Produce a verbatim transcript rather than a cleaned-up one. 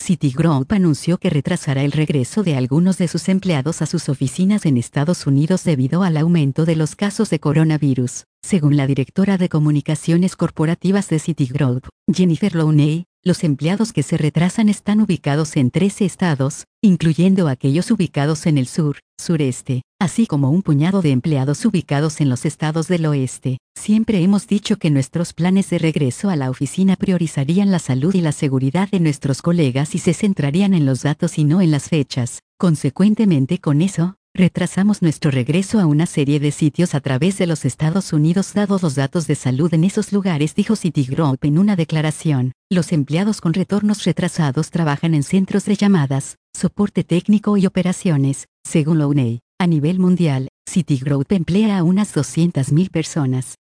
Citigroup anunció que retrasará el regreso de algunos de sus empleados a sus oficinas en Estados Unidos debido al aumento de los casos de coronavirus. Según la directora de comunicaciones corporativas de Citigroup, Jennifer Lowney, los empleados que se retrasan están ubicados en trece estados, incluyendo aquellos ubicados en el sur, sureste, así como un puñado de empleados ubicados en los estados del oeste. Siempre hemos dicho que nuestros planes de regreso a la oficina priorizarían la salud y la seguridad de nuestros colegas y se centrarían en los datos y no en las fechas. Consecuentemente con eso, retrasamos nuestro regreso a una serie de sitios a través de los Estados Unidos dados los datos de salud en esos lugares, dijo Citigroup en una declaración. Los empleados con retornos retrasados trabajan en centros de llamadas, soporte técnico y operaciones, según Lowney. A nivel mundial, Citigroup emplea a unas doscientas mil personas.